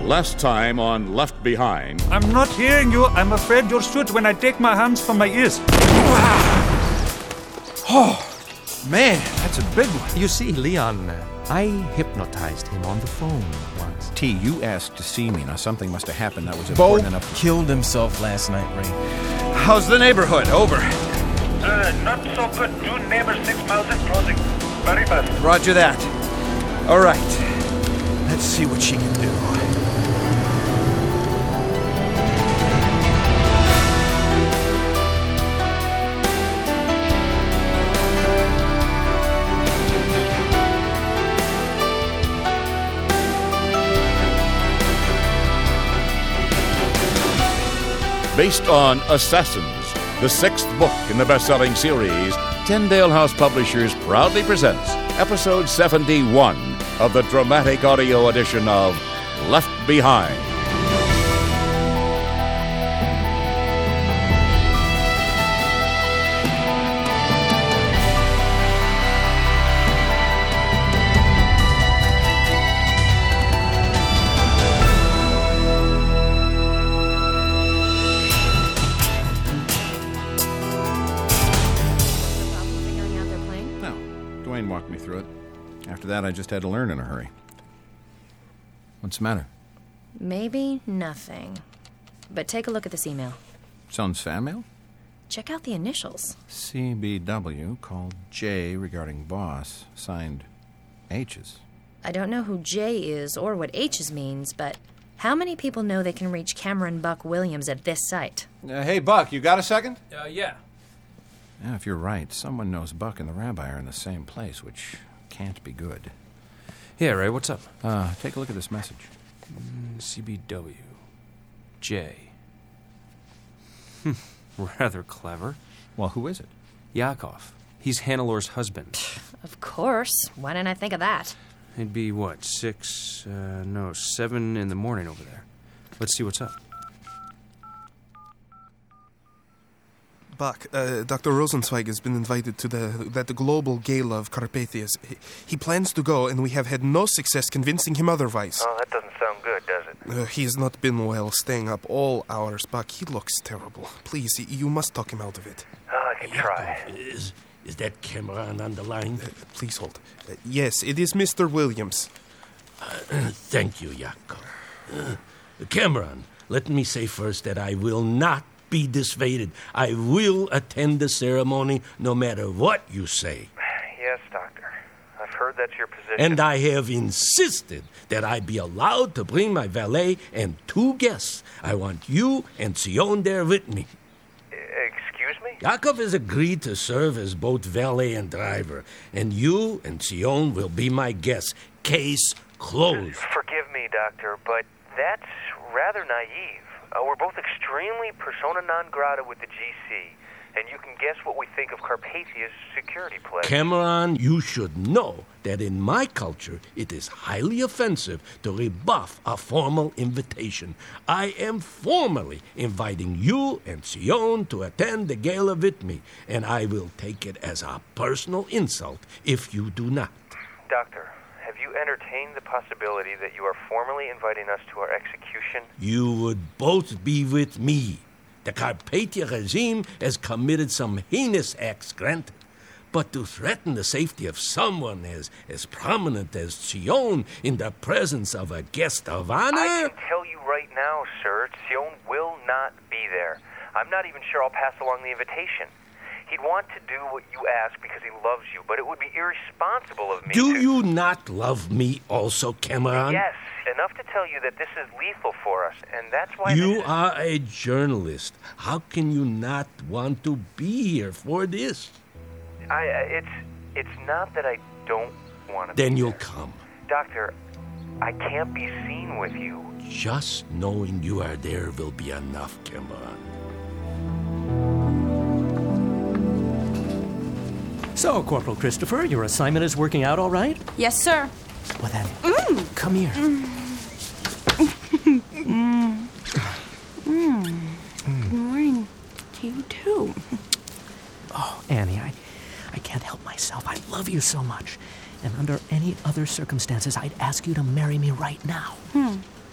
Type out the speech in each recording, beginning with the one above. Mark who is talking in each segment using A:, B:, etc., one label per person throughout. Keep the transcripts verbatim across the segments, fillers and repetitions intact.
A: Last time on Left Behind.
B: I'm not hearing you. I'm afraid you'll shoot when I take my hands from my ears.
C: Oh, man, that's a big one.
D: You see, Leon, uh, I hypnotized him on the phone once.
C: T, you asked to see me. Now, something must have happened that was
E: Bo
C: important enough.
E: killed himself last night, Ray.
C: How's the neighborhood? Over.
F: Uh, not so good. Two neighbors six miles in closing. Very fast.
C: Roger that. All right. Let's see what she can do.
A: Based on Assassins, the sixth book in the best-selling series, Tyndale House Publishers proudly presents episode seventy-one of the dramatic audio edition of Left Behind.
C: Dwayne walked me through it. After that, I just had to learn in a hurry. What's the matter?
G: Maybe nothing. But take a look at this email.
C: Sounds fan mail?
G: Check out the initials.
C: C B W called J regarding boss, signed H's.
G: I don't know who J is or what H's means, but how many people know they can reach Cameron Buck Williams at this site?
C: Uh, hey, Buck, you got a second?
B: Uh, yeah.
C: Yeah, if you're right, someone knows Buck and the rabbi are in the same place, which can't be good.
D: Yeah, Ray, what's up?
C: Uh, take a look at this message.
D: Mm, C B W. J. Hmm, rather clever.
C: Well, who is it?
D: Yakov. He's Hannelor's husband.
G: Of course. Why didn't I think of that?
D: It'd be, what, six, uh, no, seven in the morning over there. Let's see what's up.
H: Buck, uh, Doctor Rosenzweig has been invited to the that global gala of Carpathians. He, he plans to go, and we have had no success convincing him otherwise.
F: Oh, that doesn't sound good, does it?
H: Uh, he has not been well, staying up all hours, Buck. He looks terrible. Please, you must talk him out of it.
F: Oh, I can try.
I: Is, is that Cameron on the line?
H: Uh, please hold. Uh, yes, it is Mister Williams.
I: Uh, thank you, Yakov. Uh, Cameron, let me say first that I will not be dissuaded. I will attend the ceremony no matter what you say.
F: Yes, Doctor. I've heard that's your position.
I: And I have insisted that I be allowed to bring my valet and two guests. I want you and Sion there with me.
F: Excuse me?
I: Yakov has agreed to serve as both valet and driver, and you and Sion will be my guests. Case closed.
F: Forgive me, Doctor, but that's rather naive. Uh, we're both extremely persona non grata with the G C, and you can guess what we think of Carpathia's security pledge.
I: Cameron, you should know that in my culture, it is highly offensive to rebuff a formal invitation. I am formally inviting you and Sion to attend the gala with me, and I will take it as a personal insult if you do not.
F: Doctor, have you entertained the possibility that you are formally inviting us to our execution?
I: You would both be with me. The Carpathia regime has committed some heinous acts, granted. But to threaten the safety of someone as, as prominent as Sion in the presence of a guest of honor?
F: I can tell you right now, sir, Sion will not be there. I'm not even sure I'll pass along the invitation. He'd want to do what you ask because he loves you, but it would be irresponsible of me
I: Do
F: to...
I: you not love me also, Cameron?
F: Yes, enough to tell you that this is lethal for us, and that's why...
I: You
F: this is...
I: are a journalist. How can you not want to be here for this?
F: I, uh, it's, it's not that I don't want to
I: Then
F: be
I: you'll
F: there.
I: come.
F: Doctor, I can't be seen with you.
I: Just knowing you are there will be enough, Cameron.
J: So, Corporal Christopher, your assignment is working out all right?
K: Yes, sir.
J: Well then,
K: Mm.
J: come here.
K: Mm. mm. Good morning to you, too.
J: Oh, Annie, I, I can't help myself. I love you so much. And under any other circumstances, I'd ask you to marry me right now.
K: Hmm.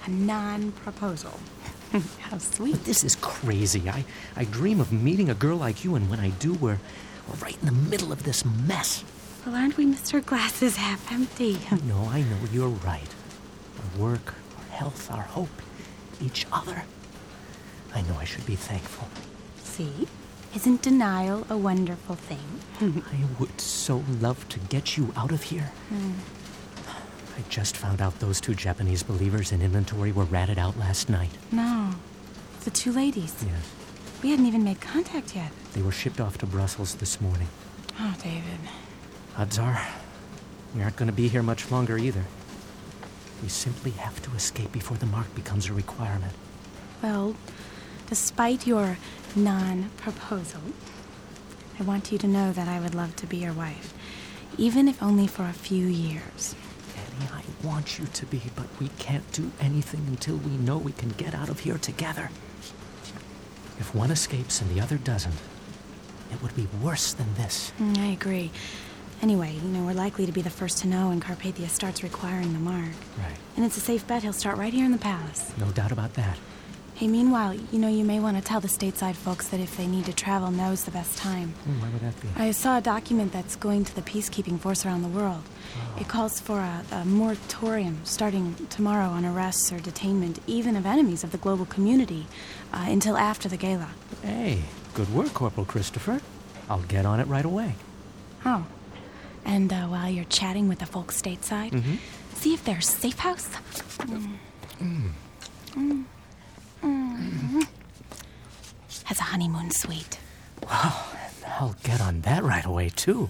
K: A non-proposal. How sweet.
J: This is crazy. I, I dream of meeting a girl like you, and when I do, we're, we're right in the middle of this mess.
K: Well, aren't we Mister Glasses half empty?
J: No, I know you're right. Our work, our health, our hope, each other. I know I should be thankful.
K: See? Isn't denial a wonderful thing?
J: I would so love to get you out of here.
K: Mm.
J: I just found out those two Japanese believers in inventory were ratted out last night.
K: No. The two ladies.
J: Yes.
K: We hadn't even made contact yet.
J: They were shipped off to Brussels this morning.
K: Oh, David.
J: Odds are, we aren't going to be here much longer either. We simply have to escape before the mark becomes a requirement.
K: Well, despite your non-proposal, I want you to know that I would love to be your wife, even if only for a few years.
J: Annie, I want you to be, but we can't do anything until we know we can get out of here together. If one escapes and the other doesn't, it would be worse than this.
K: Mm, I agree. Anyway, you know, we're likely to be the first to know when Carpathia starts requiring the mark.
J: Right.
K: And it's a safe bet he'll start right here in the palace.
J: No doubt about that.
K: Hey, meanwhile, you know, you may want to tell the stateside folks that if they need to travel, now's the best time.
J: Mm, why would that be?
K: I saw a document that's going to the peacekeeping force around the world. Oh. It calls for a, a moratorium starting tomorrow on arrests or detainment, even of enemies of the global community, uh, until after the gala.
J: Hey, good work, Corporal Christopher. I'll get on it right away.
K: Oh. And uh, while you're chatting with the folks stateside,
J: mm-hmm.
K: see if there's safe house. Mm. Mm. Mm. Mm. Has a honeymoon suite.
J: Wow, I'll get on that right away, too.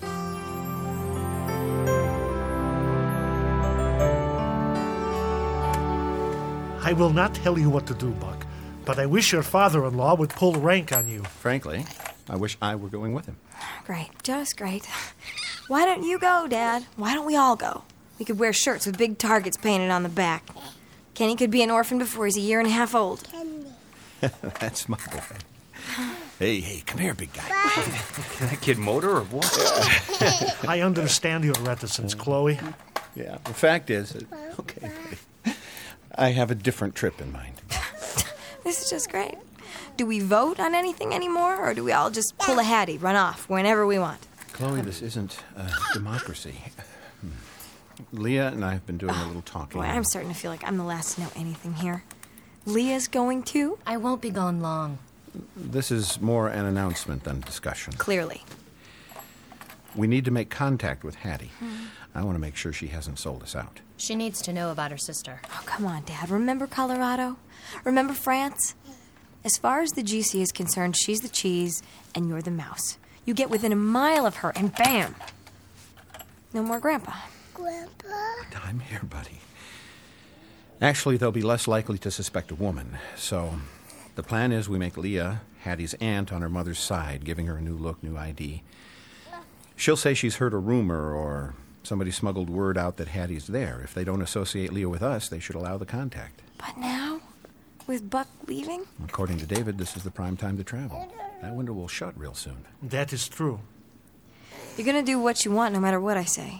L: I will not tell you what to do, Buck, but I wish your father-in-law would pull rank on you.
C: Frankly, I wish I were going with him.
M: Great, just great. Why don't you go, Dad? Why don't we all go? We could wear shirts with big targets painted on the back. Kenny could be an orphan before he's a year and a half old.
C: That's my boy. Hey, hey, come here, big guy.
D: Can that kid motor or what?
L: I understand your reticence, Chloe.
C: Yeah, the fact is, okay, buddy, I have a different trip in mind.
M: This is just great. Do we vote on anything anymore, or do we all just pull a hattie, run off whenever we want?
C: Chloe, this isn't a democracy. Leah and I have been doing a little talking.
M: Boy, I'm starting to feel like I'm the last to know anything here. Leah's going too?
G: I won't be gone long.
C: This is more an announcement than discussion.
M: Clearly.
C: We need to make contact with Hattie. Hmm. I want to make sure she hasn't sold us out.
G: She needs to know about her sister.
M: Oh, come on, Dad. Remember Colorado? Remember France? As far as the G C is concerned, she's the cheese and you're the mouse. You get within a mile of her and bam! No more Grandpa.
C: Grandpa? I'm here, buddy. Actually, they'll be less likely to suspect a woman. So, the plan is we make Leah Hattie's aunt on her mother's side, giving her a new look, new I D. She'll say she's heard a rumor or somebody smuggled word out that Hattie's there. If they don't associate Leah with us, they should allow the contact.
M: But now? With Buck leaving?
C: According to David, this is the prime time to travel. That window will shut real soon.
L: That is true.
M: You're gonna do what you want no matter what I say.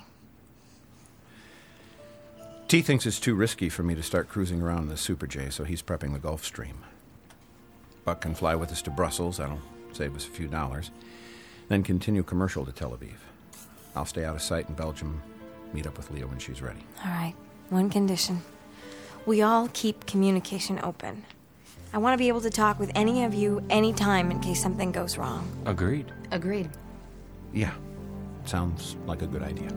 C: T thinks it's too risky for me to start cruising around in the Super J, so he's prepping the Gulf Stream. Buck can fly with us to Brussels. That'll save us a few dollars. Then continue commercial to Tel Aviv. I'll stay out of sight in Belgium, meet up with Leah when she's ready.
M: All right. One condition. We all keep communication open. I want to be able to talk with any of you anytime in case something goes wrong.
D: Agreed.
G: Agreed.
C: Yeah. Sounds like a good idea.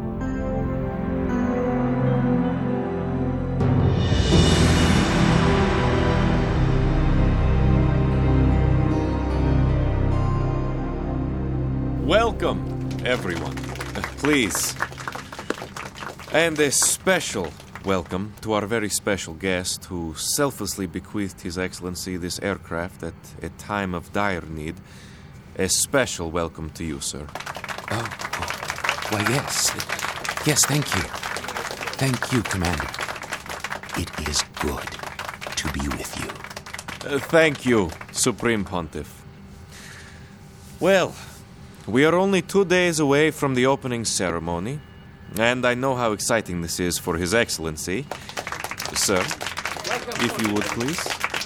N: Welcome, everyone. Please. And a special welcome to our very special guest who selflessly bequeathed His Excellency this aircraft at a time of dire need. A special welcome to you, sir.
O: Oh, oh. Why, yes. Yes, thank you. Thank you, Commander. It is good to be with you.
N: Uh, thank you, Supreme Pontiff. Well, we are only two days away from the opening ceremony, and I know how exciting this is for His Excellency. Sir? if you would, please.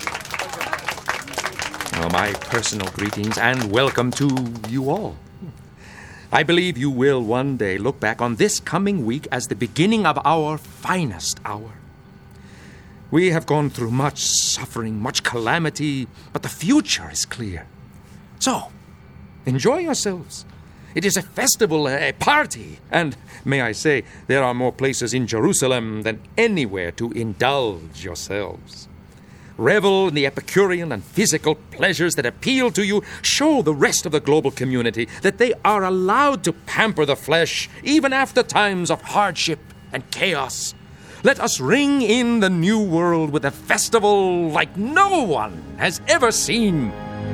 P: Well, my personal greetings and welcome to you all. I believe you will one day look back on this coming week as the beginning of our finest hour. We have gone through much suffering, much calamity, but the future is clear. So, enjoy yourselves. It is a festival, a party, and may I say, there are more places in Jerusalem than anywhere to indulge yourselves. Revel in the Epicurean and physical pleasures that appeal to you. Show the rest of the global community that they are allowed to pamper the flesh even after times of hardship and chaos. Let us ring in the new world with a festival like no one has ever seen.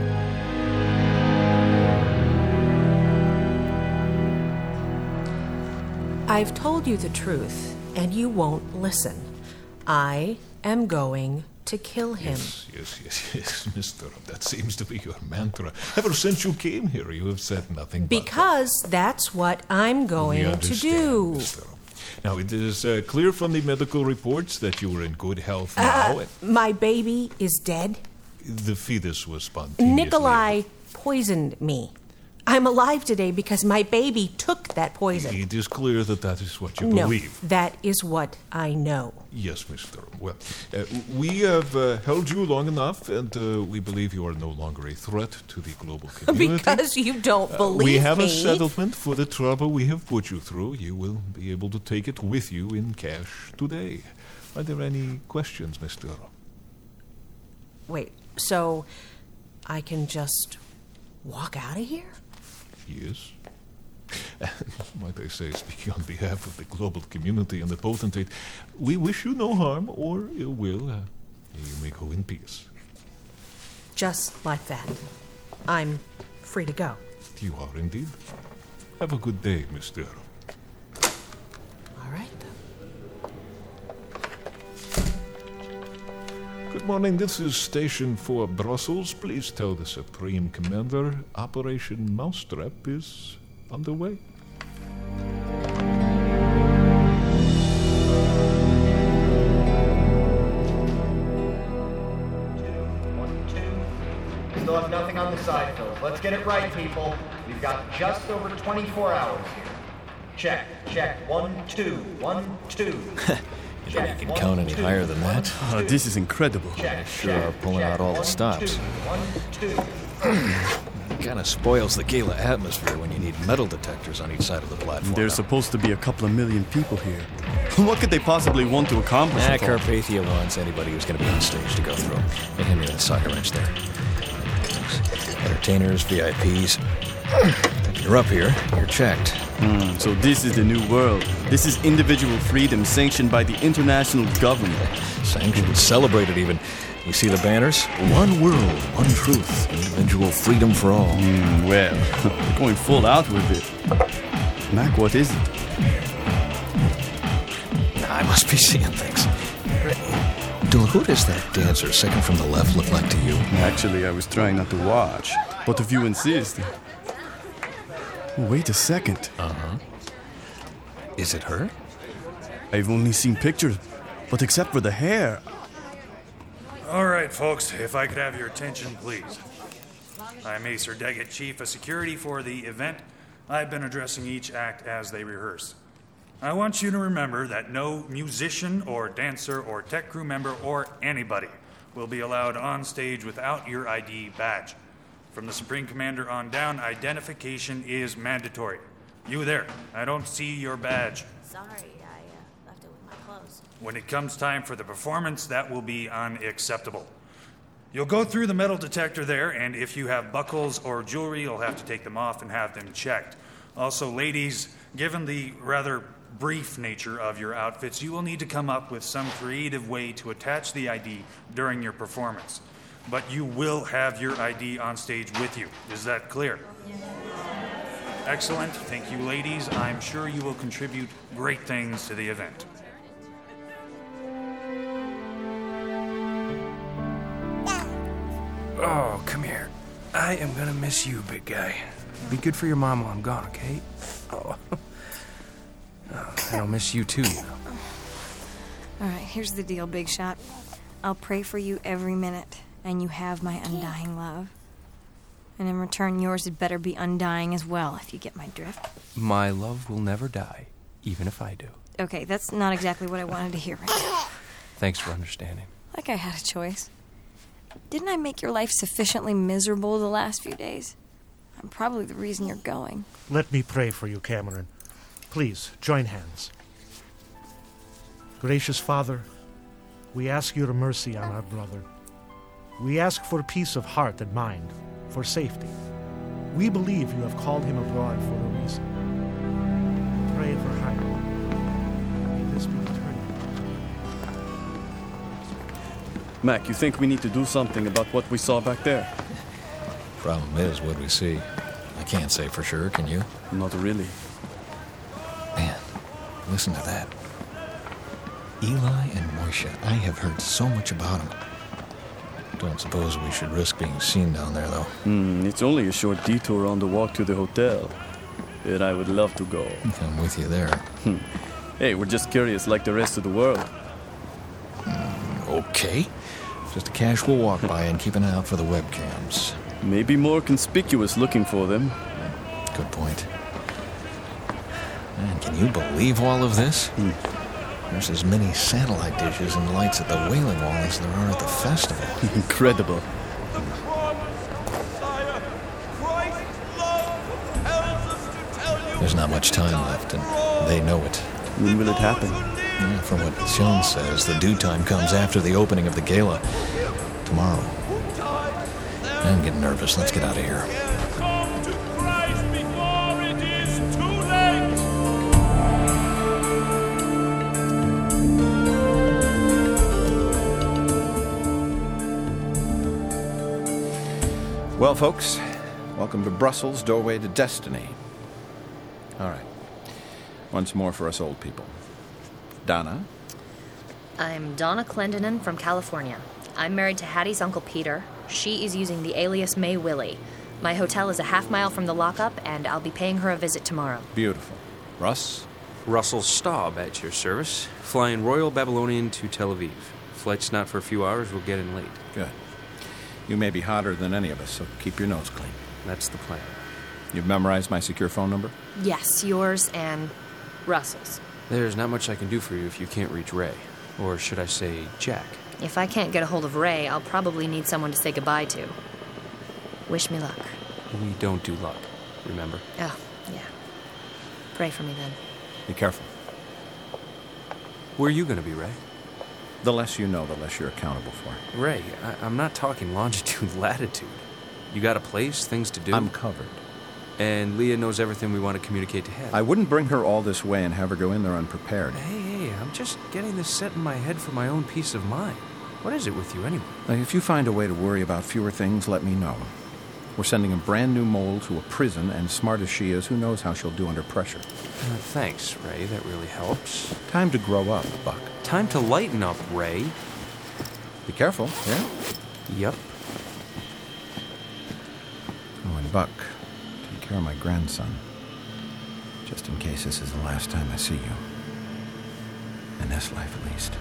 Q: I've told you the truth, and you won't listen. I am going to kill him.
R: Yes, yes, yes, yes, Mister That seems to be your mantra. Ever since you came here, you have said nothing but
Q: Because that's what I'm going to do.
R: Mister Now, it is uh, clear from the medical reports that you are in good health
Q: Uh,
R: now. and
Q: my baby is dead.
R: the fetus was spontaneously...
Q: Nikolai poisoned me. I'm alive today because my baby took that poison.
R: It is clear that that is what you
Q: No,
R: believe.
Q: that is what I know.
R: Yes, Mister Well, uh, we have uh, held you long enough, and uh, we believe you are no longer a threat to the global community.
Q: Because you don't
R: Uh,
Q: believe
R: we have
Q: me.
R: a settlement for the trouble we have put you through. You will be able to take it with you in cash today. Are there any questions, Mister
Q: Wait, so I can just walk out of here?
R: Yes. Might I say, speaking on behalf of the global community and the potentate, we wish you no harm or ill will. Uh, you may go in peace.
Q: Just like that. I'm free to go.
R: You are indeed. Have a good day, Mister
Q: All right.
R: Good morning, this is Station four Brussels. Please tell the Supreme Commander Operation Mousetrap is underway.
S: Still have nothing on the side, Philip. Let's get it right, people. We've got just over twenty-four hours here. Check, check. One, two, one, two.
E: You know you can count any higher than that?
T: Oh, this is incredible.
E: They sure are pulling out all the stops. Kind of spoils the gala atmosphere when you need metal detectors on each side of the platform.
T: There's supposed to be a couple of million people here. What could they possibly want to accomplish?
E: Nah, Carpathia wants anybody who's going to be on stage to go through. And hand me that socket wrench there. Entertainers, V I Ps. If you're up here, you're checked.
T: Hmm, so this is the new world. This is individual freedom sanctioned by the international government.
E: Sanctioned, celebrated even. You see the banners? One world, one truth, individual freedom for all.
T: Mm, well, we're going full out with it. Mac, what is it?
E: Nah, I must be seeing things. Dude, who does that dancer second from the left look like to you?
T: Actually, I was trying not to watch. But if you insist... Wait a second.
E: Uh-huh. Is it her?
T: I've only seen pictures, but except for the hair...
U: All right, folks, if I could have your attention, please. I'm Acer Daggett, Chief of Security for the event. I've been addressing each act as they rehearse. I want you to remember that no musician or dancer or tech crew member or anybody will be allowed on stage without your I D badge. From the Supreme Commander on down, identification is mandatory. You there, I don't see your badge.
M: Sorry, I uh, left it with my clothes.
U: When it comes time for the performance, that will be unacceptable. You'll go through the metal detector there, and if you have buckles or jewelry, you'll have to take them off and have them checked. Also, ladies, given the rather brief nature of your outfits, you will need to come up with some creative way to attach the I D during your performance. But you will have your I D on stage with you. Is that clear? Excellent. Thank you, ladies. I'm sure you will contribute great things to the event.
D: Oh, come here. I am gonna miss you, big guy. Be good for your mom while I'm gone, okay? Oh. Oh, and I'll miss you too, you know.
M: All right, here's the deal, Big Shot. I'll pray for you every minute, and you have my undying love. And in return, yours had better be undying as well, if you get my drift.
D: My love will never die, even if I do.
M: Okay, that's not exactly what I wanted to hear right now.
D: Thanks for understanding.
M: Like I had a choice. Didn't I make your life sufficiently miserable the last few days? I'm probably the reason you're going.
L: Let me pray for you, Cameron. Please, join hands. Gracious Father, we ask your mercy on our brother. We ask for peace of heart and mind, for safety. We believe you have called him abroad for a reason. We pray for Hyman. May this be the turning.
T: Mac, you think we need to do something about what we saw back there?
E: Problem is, what we see. I can't say for sure, can you?
T: Not really.
E: Man, listen to that. Eli and Moisha, I have heard so much about them. Don't suppose we should risk being seen down there, though.
T: Hmm, it's only a short detour on the walk to the hotel. And I would love to go.
E: I'm with you there.
T: Hmm. Hey, we're just curious like the rest of the world.
E: Mm, okay. Just a casual walk by and keep an eye out for the webcams.
T: Maybe more conspicuous looking for them.
E: Good point. Man, can you believe all of this?
T: Hmm.
E: There's as many satellite dishes and lights at the Wailing Wall as there are at the festival.
T: Incredible.
E: There's not much time left, and they know it.
T: When will it happen?
E: Yeah, from what Sean says, the due time comes after the opening of the gala. Tomorrow. I'm getting nervous. Let's get out of here.
C: Well, folks, welcome to Brussels, doorway to destiny. All right. Once more for us old people. Donna?
G: I'm Donna Clendenin from California. I'm married to Hattie's Uncle Peter. She is using the alias May Willie. My hotel is a half mile from the lockup, and I'll be paying her a visit tomorrow.
C: Beautiful. Russ?
D: Russell Staub at your service, flying Royal Babylonian to Tel Aviv. Flight's not for a few hours, we'll get in late.
C: Good. You may be hotter than any of us, so keep your nose clean.
D: That's the plan.
C: You've memorized my secure phone number?
G: Yes, yours and Russell's.
D: There's not much I can do for you if you can't reach Ray. Or should I say, Jack.
G: If I can't get a hold of Ray, I'll probably need someone to say goodbye to. Wish me luck.
D: We don't do luck, remember?
G: Oh, yeah. Pray for me then.
C: Be careful.
D: Where are you going to be, Ray?
C: The less you know, the less you're accountable for.
D: Ray, I- I'm not talking longitude, latitude. You got a place, things to do?
C: I'm covered.
D: And Leah knows everything we want to communicate to Head.
C: I wouldn't bring her all this way and have her go in there unprepared.
D: Hey, hey, I'm just getting this set in my head for my own peace of mind. What is it with you anyway?
C: Like, if you find a way to worry about fewer things, let me know. We're sending a brand new mole to a prison, and smart as she is, who knows how she'll do under pressure.
D: Uh, thanks, Ray. That really helps.
C: Time to grow up, Buck.
D: Time to lighten up, Ray.
C: Be careful, yeah?
D: Yep.
C: Oh, and Buck, take care of my grandson. Just in case this is the last time I see you. In this life, at least.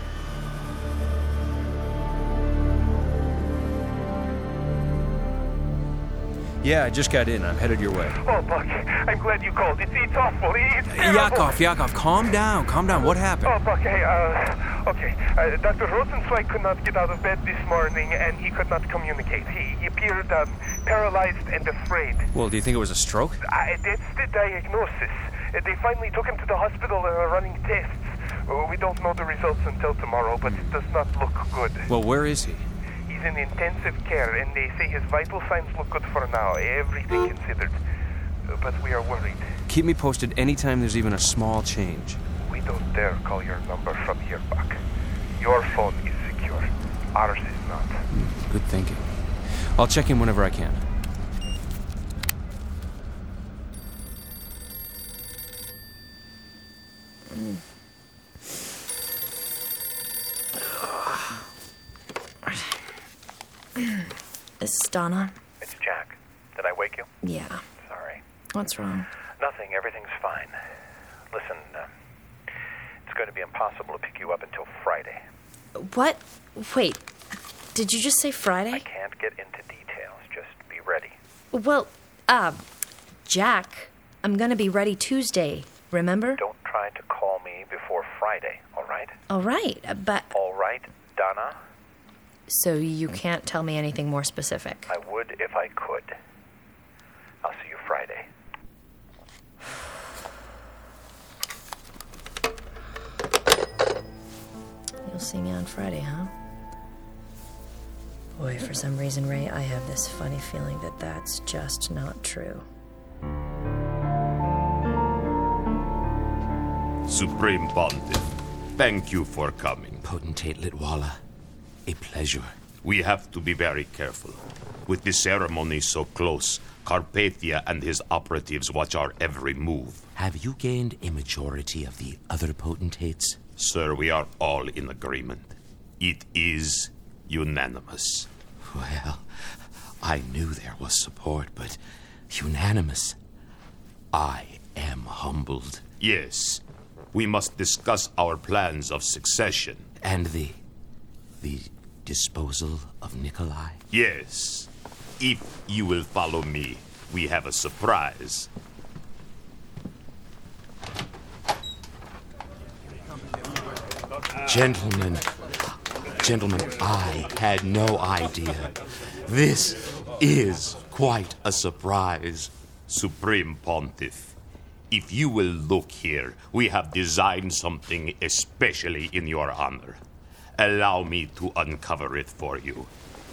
D: Yeah, I just got in. I'm headed your way.
A: Oh, Buck, I'm glad you called. It's, it's awful. It's
D: Hey, Yakov, Yakov, calm down. Calm down. What happened?
A: Oh, Buck, hey, uh, okay. Uh, Doctor Rosenzweig could not get out of bed this morning, and he could not communicate. He, he appeared um, paralyzed and afraid.
D: Well, do you think it was a stroke?
A: Uh, that's the diagnosis. Uh, they finally took him to the hospital and are running tests. Uh, we don't know the results until tomorrow, but it does not look good.
D: Well, where is he?
A: He's in intensive care, and they say his vital signs look good for now, everything considered. Uh, but we are worried.
D: Keep me posted anytime there's even a small change.
A: We don't dare call your number from here, Buck. Your phone is secure. Ours is not.
D: Good thinking. I'll check in whenever I can.
G: This is Donna.
F: It's Jack. Did I wake you?
G: Yeah.
F: Sorry.
G: What's wrong?
F: Nothing. Everything's fine. Listen, uh, it's going to be impossible to pick you up until Friday.
G: What? Wait, Did you just say Friday?
F: I can't get into details. Just be ready.
G: Well, uh, Jack, I'm gonna be ready Tuesday, remember?
F: Don't try to call me before Friday, all right?
G: All right, but...
F: All right, Donna?
G: So you can't tell me anything more specific?
F: I would if I could. I'll see you Friday.
G: You'll see me on Friday, huh? Boy, for some reason, Ray, I have this funny feeling that that's just not true.
O: Supreme Pontiff, thank you for coming. Potentate Litwala, a pleasure. We have to be very careful. With the ceremony so close, Carpathia and his operatives watch our every move. Have you gained a majority of the other potentates? Sir, we are all in agreement. It is unanimous. Well, I knew there was support, but unanimous. I am humbled. Yes, we must discuss our plans of succession. And the... the disposal of Nikolai? Yes. If you will follow me, we have a surprise. Gentlemen, gentlemen, I had no idea. This is quite a surprise. Supreme Pontiff, if you will look here, we have designed something especially in your honor. Allow me to uncover it for you.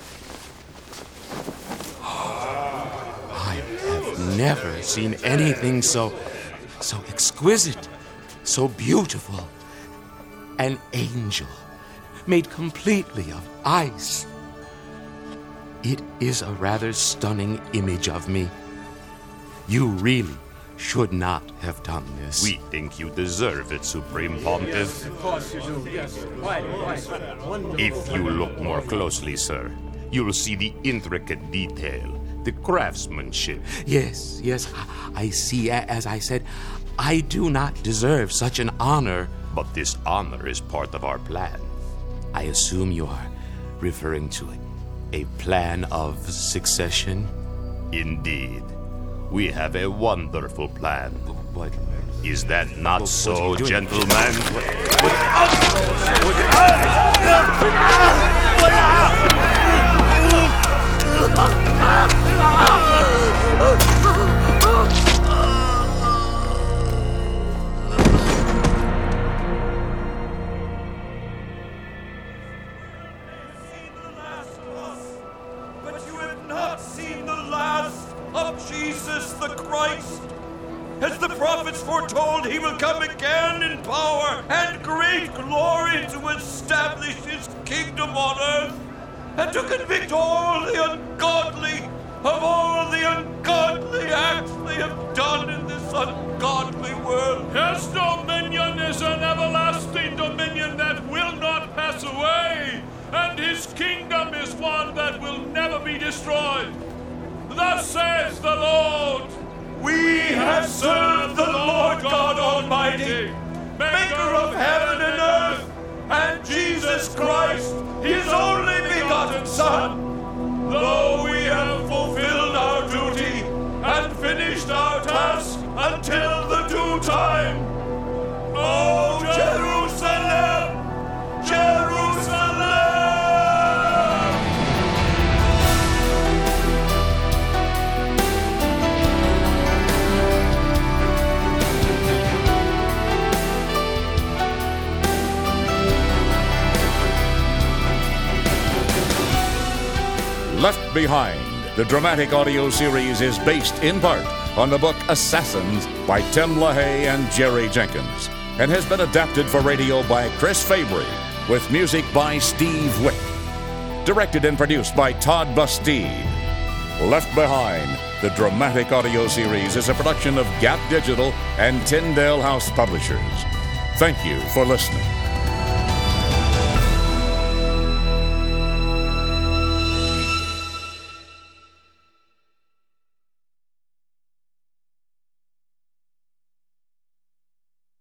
O: I have never seen anything so... so exquisite, so beautiful. An angel, made completely of ice. It is a rather stunning image of me. You really should not have done this. We think you deserve it, Supreme Pontiff.
B: Yes, of course you do, yes. Right, right. Wonderful.
O: If you look more closely, sir, you'll see the intricate detail, the craftsmanship. Yes, yes, I see. As I said, I do not deserve such an honor. But this honor is part of our plan. I assume you are referring to a, a plan of succession? Indeed. We have a wonderful plan. What? Is that not what, so, gentlemen? What,
B: But you have not seen the last of Jesus the Christ. As the prophets foretold, he will come again in power and great glory to establish his kingdom on earth and to convict all the ungodly of all the ungodly acts they have done in this ungodly world.
V: His dominion is an everlasting dominion that will not pass away, and his kingdom is one that will never be destroyed. Thus says the Lord,
B: we have served the Lord God Almighty, maker of heaven and earth, and Jesus Christ, his only begotten Son. Though we have fulfilled our duty and finished our task until the due time, O Jerusalem, Jerusalem!
W: Left Behind, the dramatic audio series, is based in part on the book Assassins by Tim LaHaye and Jerry Jenkins, and has been adapted for radio by Chris Fabry, with music by Steve Wick. Directed and produced by Todd Bustede. Left Behind, the dramatic audio series, is a production of Gap Digital and Tyndale House Publishers. Thank you for listening.